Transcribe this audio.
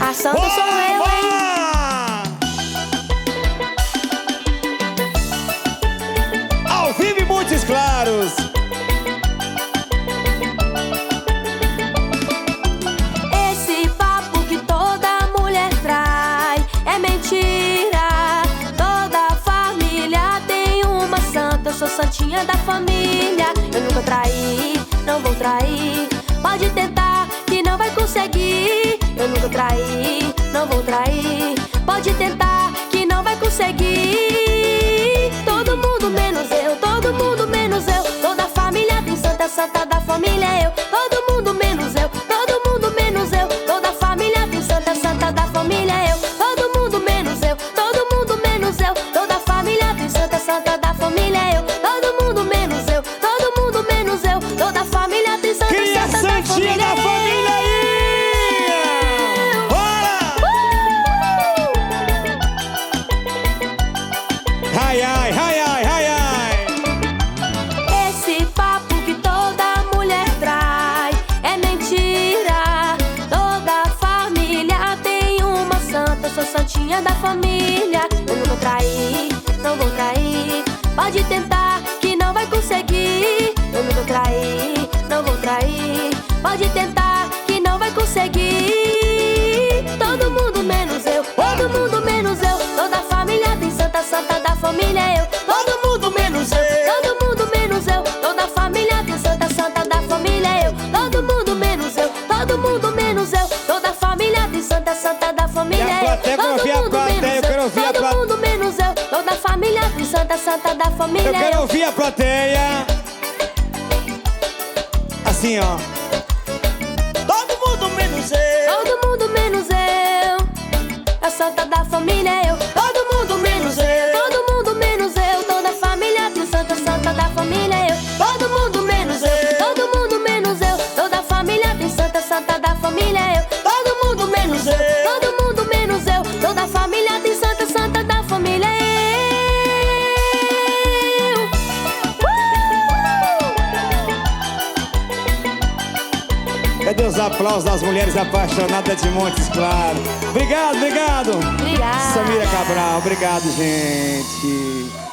A santa sou eu, hein? Ao vivo e Montes Claros. Esse papo que toda mulher trai é mentira. Toda família tem uma santa. Eu sou santinha da família. Eu nunca traí, não vou trair. Pode tentar que não vai conseguir. Eu nunca traí, não vou trair. Pode tentar que não vai conseguir. Todo mundo menos eu, todo mundo menos eu. Toda família tem santa, santa da família é eu. Todo mundo menos eu, todo mundo menos eu. Toda família tem santa, santa da família é eu. Todo mundo menos eu, todo mundo menos eu. Toda família tem santa, santa da família é eu. Todo mundo menos eu, todo mundo menos eu. Toda família tem santa, Cria santa da santinha família da família aí! Ai, ai, ai, ai, ai, ai. Esse papo que toda mulher trai é mentira. Toda família tem uma santa. Eu sou santinha da família. Eu nunca traí, não vou trair. Pode tentar que não vai conseguir. Eu nunca traí, não vou trair. Pode tentar que não vai conseguir. Todo mundo menos eu, todo mundo menos eu. Toda família tem santa, santa da família é eu. Todo mundo menos eu, todo mundo menos eu. Toda família tem santa, santa da família é eu. Todo mundo menos eu, todo mundo menos eu. Toda família tem santa, santa da família é eu. Todo mundo menos eu, todo mundo menos eu. Toda família tem santa, santa da família Eu é quero eu. ouvir a plateia. Assim, ó. Todo mundo menos eu. Todo mundo menos eu. A santa da família é eu. Todo mundo menos eu. Todo mundo menos eu. Toda família tem santa, santa da família é eu. Todo mundo menos eu. Todo mundo menos eu. Toda família tem santa, santa da família é eu. Todo mundo menos eu. Todo mundo menos eu. Toda família tem santa, santa da família é eu. Cadê os aplausos das mulheres apaixonadas de Montes Claros? Obrigado, obrigado. Obrigada. Samira Cabral, obrigado, gente.